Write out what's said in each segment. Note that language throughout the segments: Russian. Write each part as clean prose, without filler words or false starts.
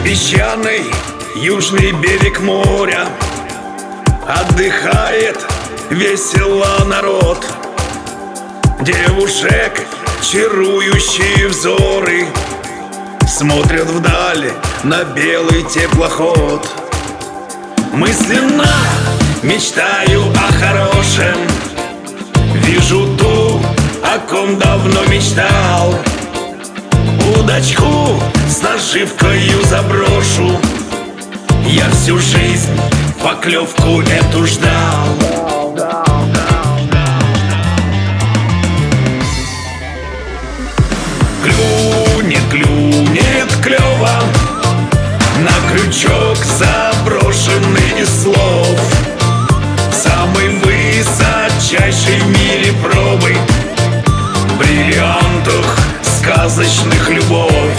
Песчаный южный берег моря, отдыхает весело народ. Девушек чарующие взоры смотрят вдаль на белый теплоход. Мысленно мечтаю о хорошем, вижу ту, о ком давно мечтал. Удочку с наживкою заброшу, я всю жизнь поклевку эту ждал. Клюнет, клюнет клёво на крючок заброшенный из слов. Самый высочайший в мире пробы в бриллиантах сказочных любовь.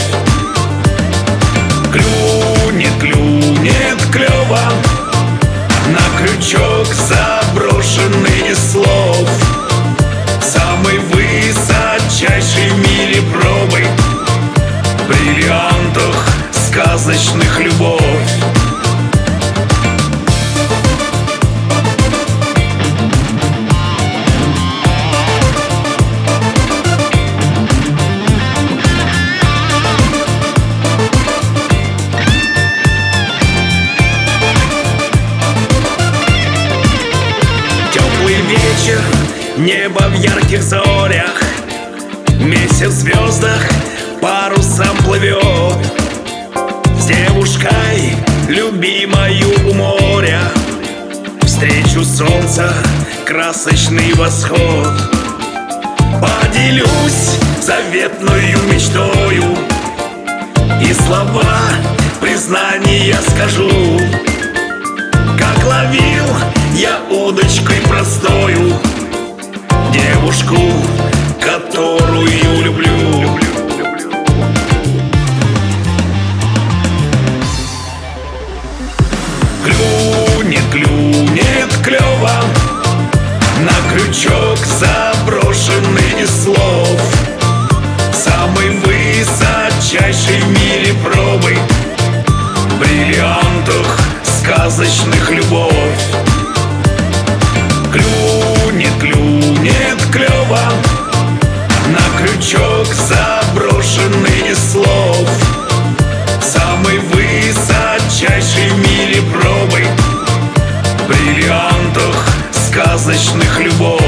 Клюнет, клюнет клёво на крючок заброшенный из слов. Самый высочайший в мире пробы в бриллиантах сказочных любовь. Вечер, небо в ярких зорях, месяц в звездах парусом плывет. С девушкой, любимою у моря, встречу солнца красочный восход. Поделюсь заветною мечтою и слова признания скажу. Как ловил я удочкой простою девушку, которую люблю. Клюнет, клюнет клёво на крючок заброшенный из слов. Самый высочайший в мире пробы в бриллиантах сказочных любовь. Клюнет, клюнет клёво на крючок заброшенный из слов. Самый высочайший в мире пробы в бриллиантах сказочных любовь.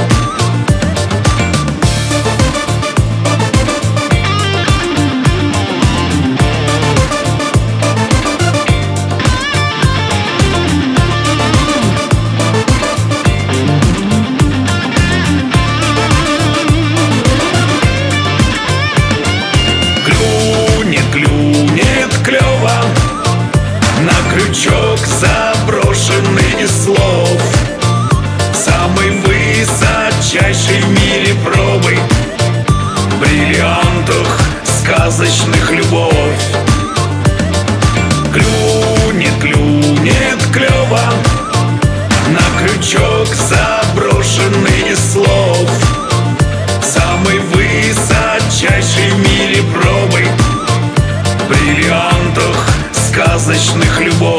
Клюнет клёво на крючок заброшенный из слов. Самый высочайший в мире пробы в бриллиантах сказочных любовь. Клюнет, клюнет клёво на крючок заброшенный из слов. Самый высочайший в мире пробы в бриллиантах сказочных любовь.